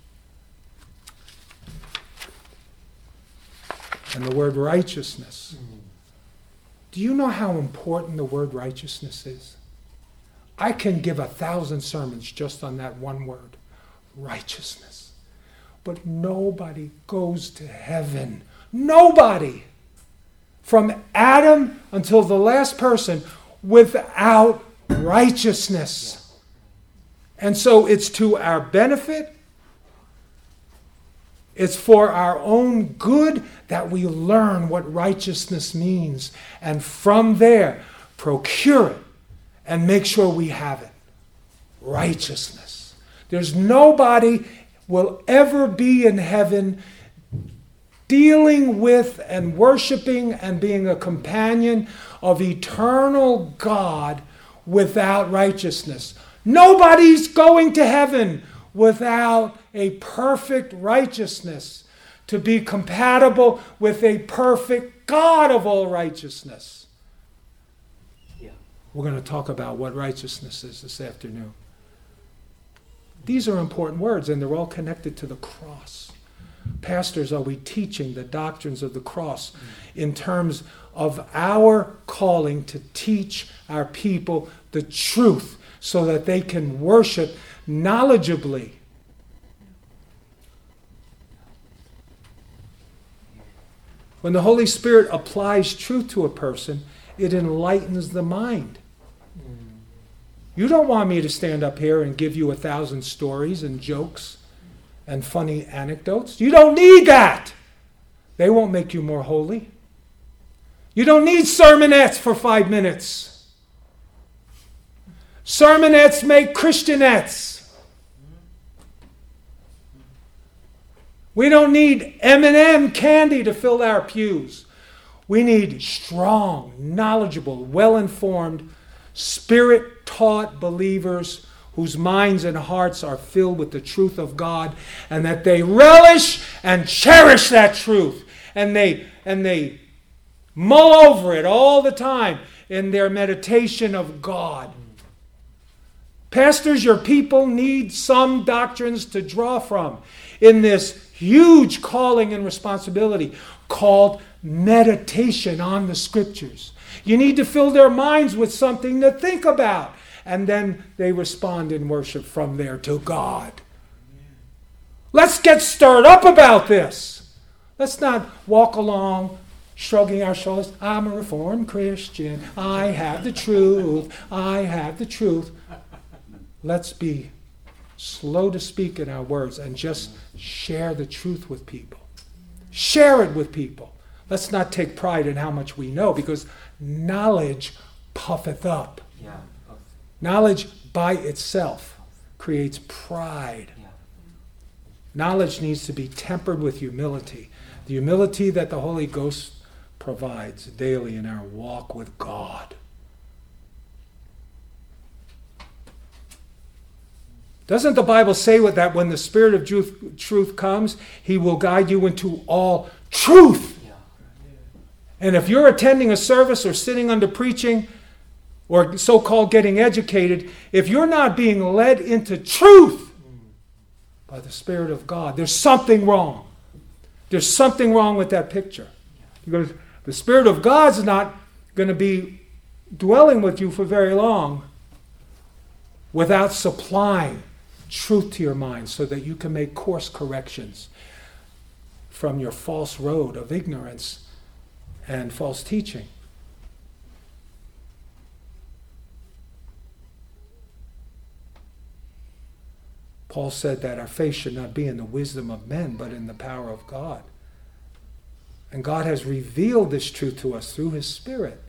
And the word righteousness. Do you know how important the word righteousness is? I can give 1,000 sermons just on that one word, righteousness. But nobody goes to heaven. Nobody. From Adam until the last person without righteousness. And so it's to our benefit. It's for our own good that we learn what righteousness means. And from there, procure it and make sure we have it. Righteousness. There's nobody will ever be in heaven dealing with and worshiping and being a companion of eternal God without righteousness. Nobody's going to heaven without a perfect righteousness to be compatible with a perfect God of all righteousness. Yeah. We're going to talk about what righteousness is this afternoon. These are important words, and they're all connected to the cross. Pastors, are we teaching the doctrines of the cross in terms of our calling to teach our people the truth so that they can worship knowledgeably? When the Holy Spirit applies truth to a person, it enlightens the mind. You don't want me to stand up here and give you 1,000 stories and jokes and funny anecdotes. You don't need that. They won't make you more holy. You don't need sermonettes for 5 minutes. Sermonettes make Christianettes. We don't need M&M candy to fill our pews. We need strong, knowledgeable, well-informed, Spirit-taught believers whose minds and hearts are filled with the truth of God, and that they relish and cherish that truth. And they mull over it all the time in their meditation of God. Pastors, your people need some doctrines to draw from in this huge calling and responsibility called meditation on the Scriptures. You need to fill their minds with something to think about. And then they respond in worship from there to God. Let's get stirred up about this. Let's not walk along shrugging our shoulders. I'm a Reformed Christian. I have the truth. I have the truth. Let's be slow to speak in our words and just share the truth with people. Share it with people. Let's not take pride in how much we know, because knowledge puffeth up. Yeah. Knowledge by itself creates pride. Yeah. Knowledge needs to be tempered with humility. The humility that the Holy Ghost provides daily in our walk with God. Doesn't the Bible say that when the Spirit of truth comes, He will guide you into all truth? Yeah. And if you're attending a service or sitting under preaching or so-called getting educated, if you're not being led into truth by the Spirit of God, there's something wrong. There's something wrong with that picture. Because the Spirit of God's not going to be dwelling with you for very long without supplying truth to your mind so that you can make course corrections from your false road of ignorance and false teaching. Paul said that our faith should not be in the wisdom of men, but in the power of God. And God has revealed this truth to us through His Spirit.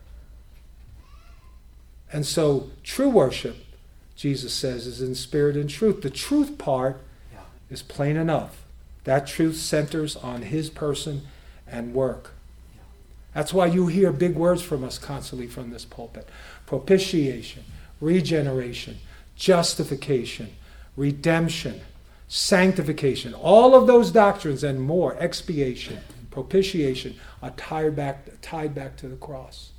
And so true worship, Jesus says, is in spirit and truth. The truth part is plain enough. That truth centers on His person and work. That's why you hear big words from us constantly from this pulpit. Propitiation, regeneration, justification, redemption, sanctification. All of those doctrines and more, expiation, propitiation, are tied back to the cross.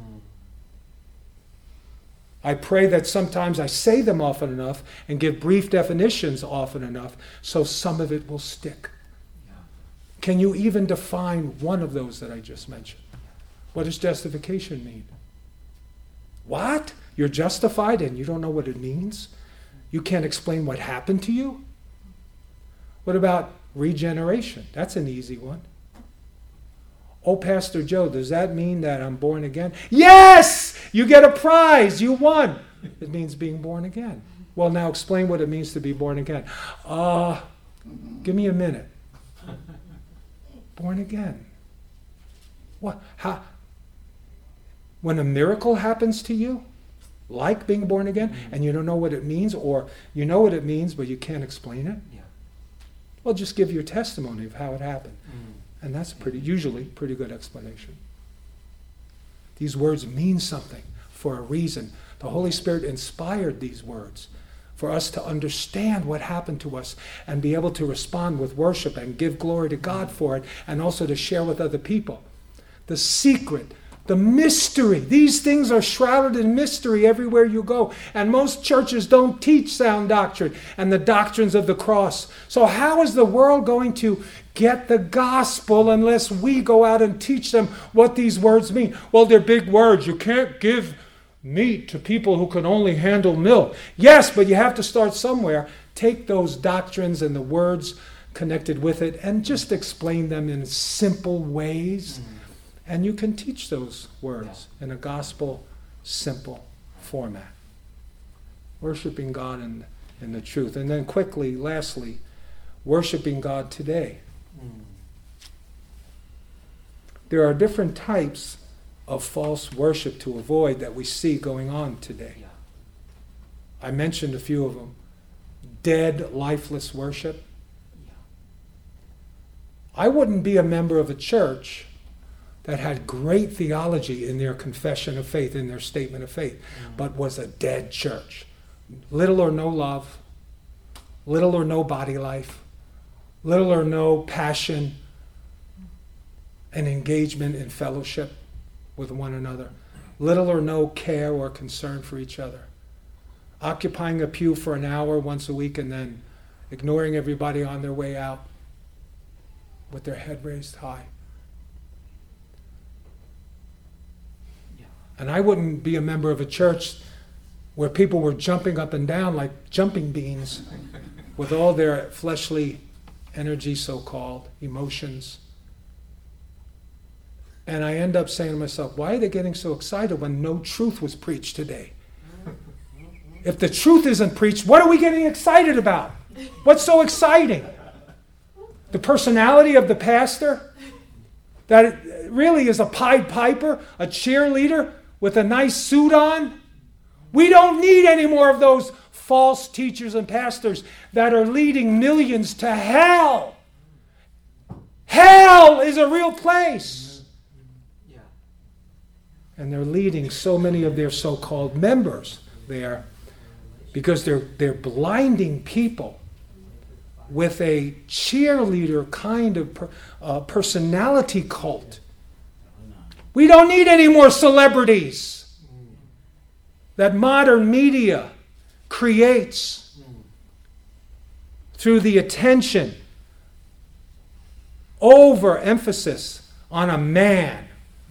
I pray that sometimes I say them often enough and give brief definitions often enough so some of it will stick. Can you even define one of those that I just mentioned? What does justification mean? What? You're justified and you don't know what it means? You can't explain what happened to you? What about regeneration? That's an easy one. Oh, Pastor Joe, does that mean that I'm born again? Yes! You get a prize. You won. It means being born again. Well, now explain what it means to be born again. Give me a minute. Born again. What? How? When a miracle happens to you, like being born again, and you don't know what it means, or you know what it means, but you can't explain it, well, just give your testimony of how it happened. And that's usually pretty good explanation. These words mean something for a reason. The Holy Spirit inspired these words for us to understand what happened to us and be able to respond with worship and give glory to God for it, and also to share with other people. The secret, the mystery. These things are shrouded in mystery everywhere you go. And most churches don't teach sound doctrine and the doctrines of the cross. So how is the world going to get the gospel unless we go out and teach them what these words mean? Well, they're big words. You can't give meat to people who can only handle milk. Yes, but you have to start somewhere. Take those doctrines and the words connected with it and just explain them in simple ways. And you can teach those words in a gospel simple format. Worshiping God in the truth. And then quickly, lastly, worshiping God today. Mm. There are different types of false worship to avoid that we see going on today. Yeah. I mentioned a few of them. Dead, lifeless worship. Yeah. I wouldn't be a member of a church that had great theology in their confession of faith, in their statement of faith, but was a dead church. Little or no love, little or no body life, little or no passion and engagement in fellowship with one another, little or no care or concern for each other. Occupying a pew for an hour once a week and then ignoring everybody on their way out with their head raised high. Yeah. And I wouldn't be a member of a church where people were jumping up and down like jumping beans with all their fleshly energy, so-called, emotions. And I end up saying to myself, why are they getting so excited when no truth was preached today? If the truth isn't preached, what are we getting excited about? What's so exciting? The personality of the pastor? That it really is a Pied Piper, a cheerleader with a nice suit on? We don't need any more of those false teachers and pastors that are leading millions to hell. Hell is a real place. Yeah. And they're leading so many of their so-called members there because they're blinding people with a cheerleader kind of personality cult. We don't need any more celebrities that modern media creates through the attention, overemphasis on a man,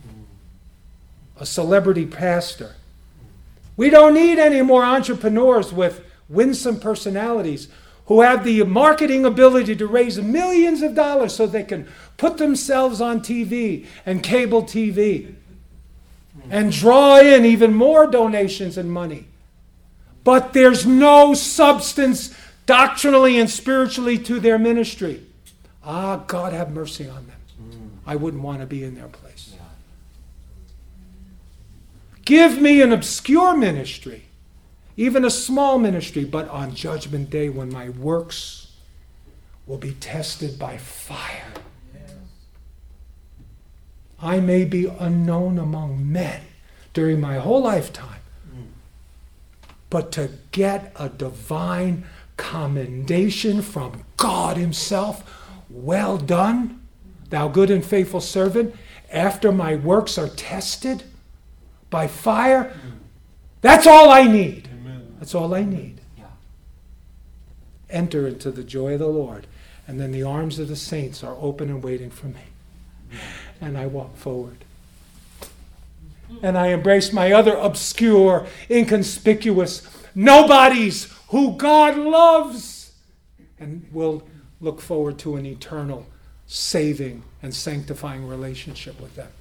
a celebrity pastor. We don't need any more entrepreneurs with winsome personalities who have the marketing ability to raise millions of dollars so they can put themselves on TV and cable TV and draw in even more donations and money. But there's no substance doctrinally and spiritually to their ministry. Ah, God have mercy on them. I wouldn't want to be in their place. Yeah. Give me an obscure ministry, even a small ministry, but on Judgment Day when my works will be tested by fire. I may be unknown among men during my whole lifetime, but to get a divine commendation from God Himself, well done, thou good and faithful servant, after my works are tested by fire, that's all I need. Amen. That's all I need. Yeah. Enter into the joy of the Lord. And then the arms of the saints are open and waiting for me. And I walk forward. And I embrace my other obscure, inconspicuous nobodies who God loves. And will look forward to an eternal, saving, and sanctifying relationship with them.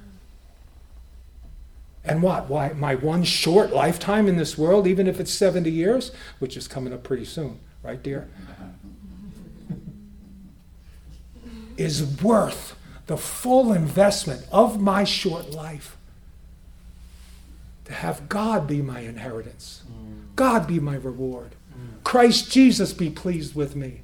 And what? Why? My one short lifetime in this world, even if it's 70 years, which is coming up pretty soon, right, dear? Is worth the full investment of my short life to have God be my inheritance, God be my reward, Christ Jesus be pleased with me,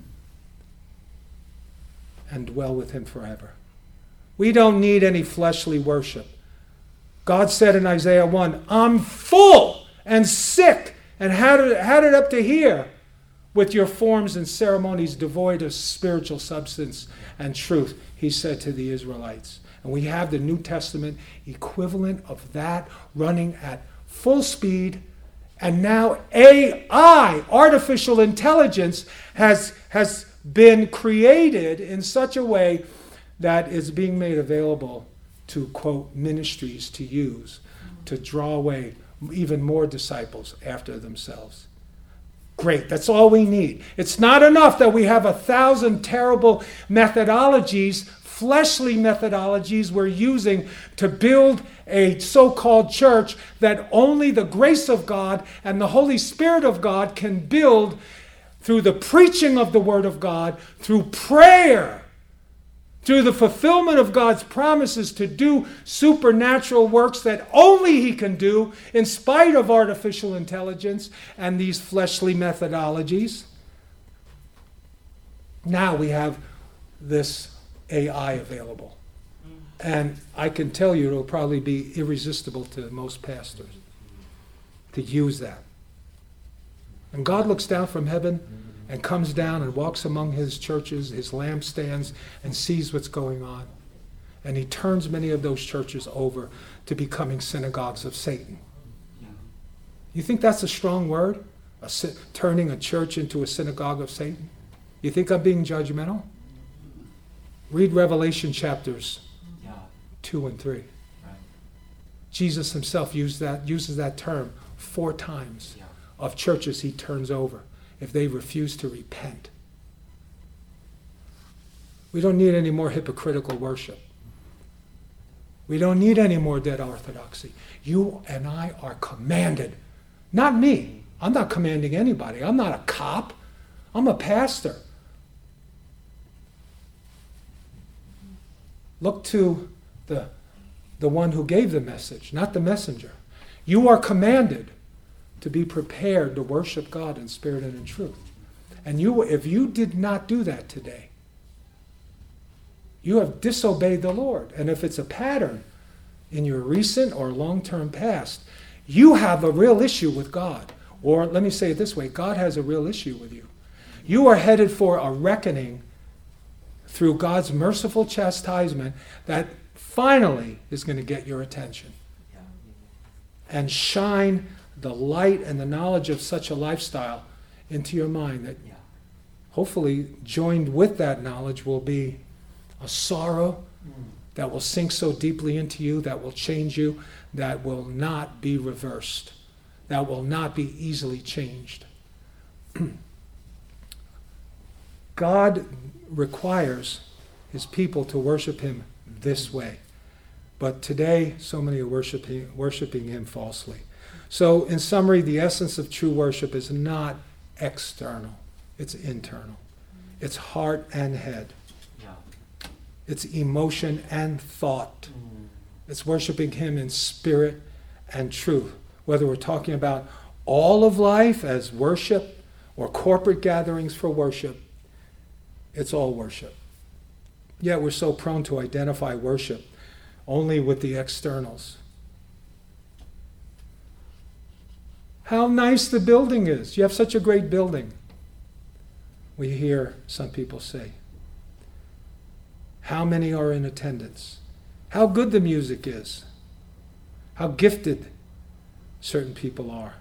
and dwell with Him forever. We don't need any fleshly worship. God said in Isaiah 1, I'm full and sick and had it up to here with your forms and ceremonies devoid of spiritual substance and truth, He said to the Israelites. And we have the New Testament equivalent of that running at full speed. And now AI, artificial intelligence, has been created in such a way that is being made available to, quote, ministries to use to draw away even more disciples after themselves. Great, that's all we need. It's not enough that we have 1,000 terrible methodologies, fleshly methodologies we're using to build a so-called church that only the grace of God and the Holy Spirit of God can build through the preaching of the Word of God, through prayer, through the fulfillment of God's promises to do supernatural works that only He can do in spite of artificial intelligence and these fleshly methodologies. Now we have this AI available. And I can tell you it'll probably be irresistible to most pastors to use that. And God looks down from heaven and comes down and walks among His churches, His lampstands, and sees what's going on. And He turns many of those churches over to becoming synagogues of Satan. You think that's a strong word? Turning a church into a synagogue of Satan? You think I'm being judgmental? Read Revelation chapters 2 and 3. Right. Jesus Himself uses that term 4 times of churches He turns over if they refuse to repent. We don't need any more hypocritical worship. We don't need any more dead orthodoxy. You and I are commanded. Not me. I'm not commanding anybody. I'm not a cop. I'm a pastor. Look to the one who gave the message, not the messenger. You are commanded to be prepared to worship God in spirit and in truth. And if you did not do that today, you have disobeyed the Lord. And if it's a pattern in your recent or long-term past, you have a real issue with God. Or let me say it this way, God has a real issue with you. You are headed for a reckoning through God's merciful chastisement that finally is going to get your attention and shine the light and the knowledge of such a lifestyle into your mind that hopefully joined with that knowledge will be a sorrow that will sink so deeply into you, that will change you, that will not be reversed, that will not be easily changed. God requires His people to worship Him this way. But today, so many are worshiping Him falsely. So, in summary, the essence of true worship is not external. It's internal. It's heart and head. It's emotion and thought. It's worshiping Him in spirit and truth. Whether we're talking about all of life as worship or corporate gatherings for worship, it's all worship. Yet we're so prone to identify worship only with the externals. How nice the building is. You have such a great building. We hear some people say. How many are in attendance? How good the music is. How gifted certain people are.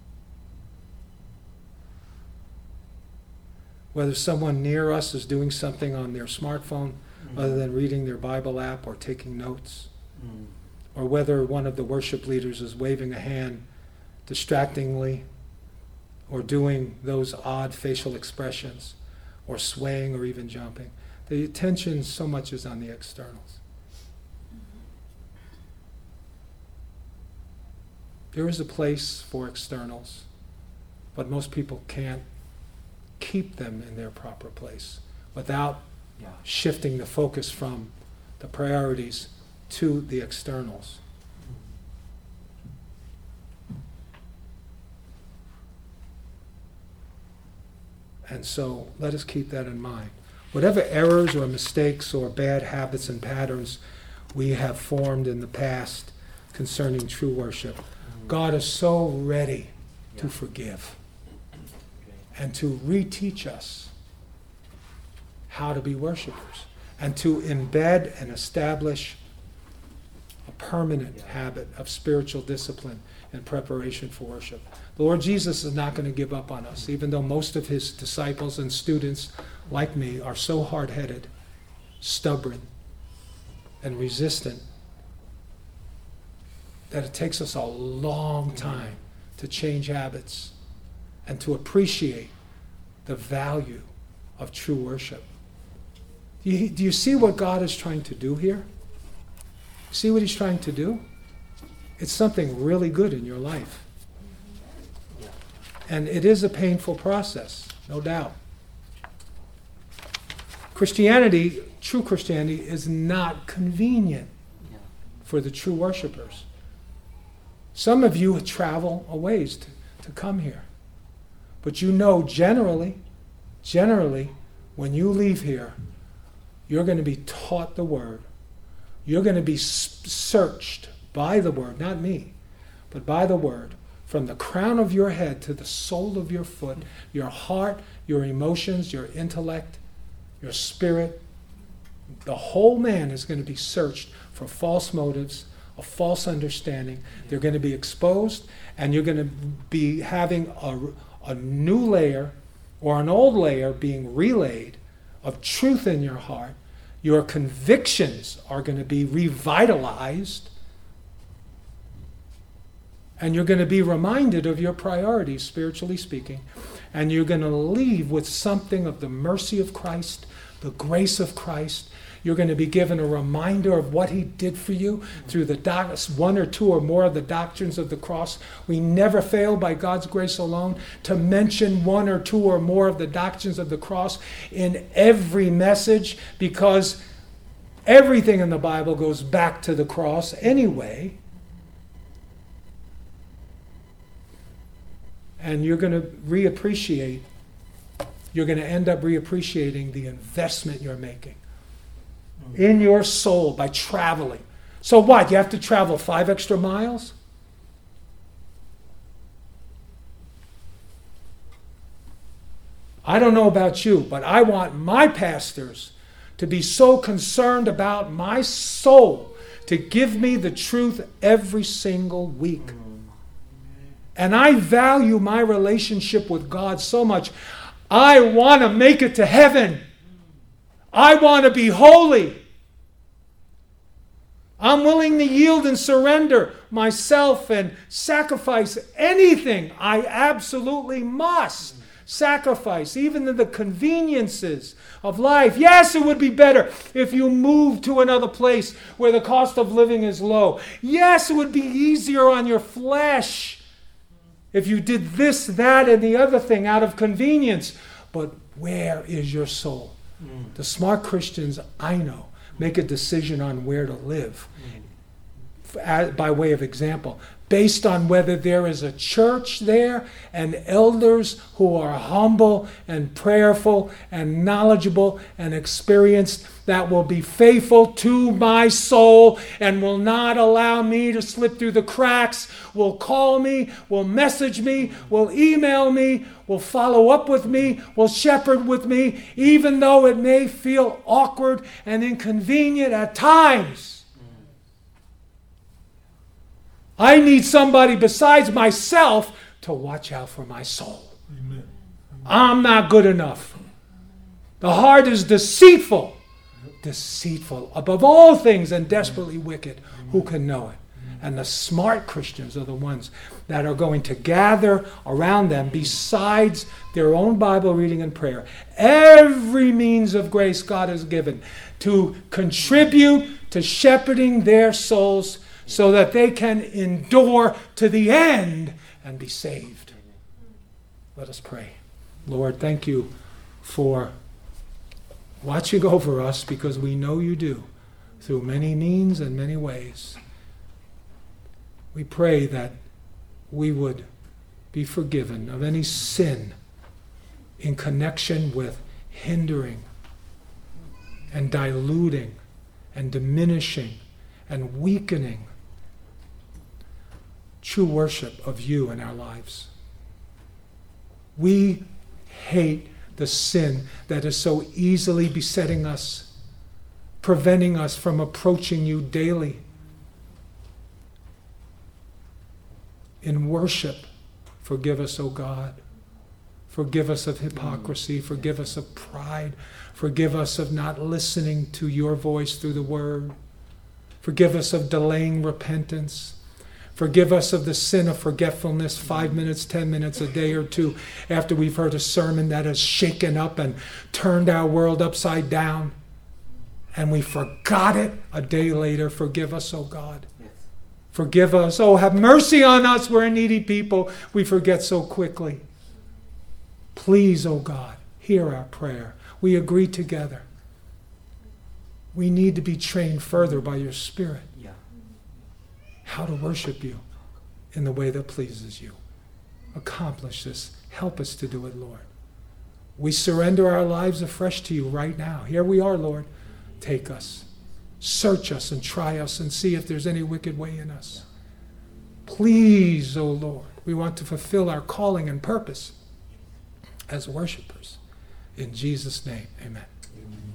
Whether someone near us is doing something on their smartphone other than reading their Bible app or taking notes, or whether one of the worship leaders is waving a hand distractingly or doing those odd facial expressions or swaying or even jumping. The attention so much is on the externals. There is a place for externals, but most people can't keep them in their proper place without shifting the focus from the priorities to the externals. And so let us keep that in mind. Whatever errors or mistakes or bad habits and patterns we have formed in the past concerning true worship, God is so ready to forgive and to reteach us how to be worshipers and to embed and establish a permanent habit of spiritual discipline in preparation for worship. The Lord Jesus is not going to give up on us, even though most of His disciples and students, like me, are so hard-headed, stubborn, and resistant that it takes us a long time to change habits and to appreciate the value of true worship. Do you see what God is trying to do here? See what He's trying to do? It's something really good in your life. And it is a painful process. no doubt. Christianity, true Christianity, is not convenient Yeah. for the true worshipers. Some of you travel a ways to come here. But you know generally, when you leave here, you're going to be taught the Word. You're going to be searched by the Word, not me, but by the Word, from the crown of your head to the sole of your foot, your heart, your emotions, your intellect, your spirit. The whole man is going to be searched for false motives, a false understanding. They're going to be exposed, and you're going to be having a new layer or an old layer being relayed of truth in your heart. Your convictions are going to be revitalized, and you're going to be reminded of your priorities, spiritually speaking, and you're going to leave with something of the mercy of Christ, the grace of Christ. You're going to be given a reminder of what He did for you through the one or two or more of the doctrines of the cross. We never fail, by God's grace alone, to mention one or two or more of the doctrines of the cross in every message, because everything in the Bible goes back to the cross anyway. And you're going to end up reappreciating the investment you're making in your soul by traveling. So what? You have to travel 5 extra miles? I don't know about you, but I want my pastors to be so concerned about my soul to give me the truth every single week. And I value my relationship with God so much. I want to make it to heaven. I want to be holy. I'm willing to yield and surrender myself and sacrifice anything. I absolutely must sacrifice, even the conveniences of life. Yes, it would be better if you moved to another place where the cost of living is low. Yes, it would be easier on your flesh if you did this, that, and the other thing out of convenience. But where is your soul? The smart Christians I know make a decision on where to live by way of example, based on whether there is a church there and elders who are humble and prayerful and knowledgeable and experienced, that will be faithful to my soul and will not allow me to slip through the cracks, will call me, will message me, will email me, will follow up with me, will shepherd with me, even though it may feel awkward and inconvenient at times. I need somebody besides myself to watch out for my soul. Amen. I'm not good enough. The heart is deceitful. Deceitful above all things and desperately wicked. Who can know it? And the smart Christians are the ones that are going to gather around them, besides their own Bible reading and prayer, every means of grace God has given to contribute to shepherding their souls so that they can endure to the end and be saved. Let us pray. Lord, thank you for watching over us, because we know you do, through many means and many ways. We pray that we would be forgiven of any sin in connection with hindering and diluting and diminishing and weakening true worship of you in our lives. We hate the sin that is so easily besetting us, preventing us from approaching you daily in worship. Forgive us, O God. Forgive us of hypocrisy. Forgive us of pride. Forgive us of not listening to your voice through the word. Forgive us of delaying repentance. Forgive us of the sin of forgetfulness, 5 minutes, 10 minutes, a day or two after we've heard a sermon that has shaken up and turned our world upside down, and we forgot it a day later. Forgive us, oh God. Yes. Forgive us. Oh, have mercy on us. We're a needy people. We forget so quickly. Please, O God, hear our prayer. We agree together. We need to be trained further by your Spirit Yeah. how to worship you in the way that pleases you. Accomplish this. Help us to do it, Lord. We surrender our lives afresh to you right now. Here we are, Lord. Take us. Search us and try us and see if there's any wicked way in us. Please, O Lord, we want to fulfill our calling and purpose as worshipers. In Jesus' name, amen. Amen.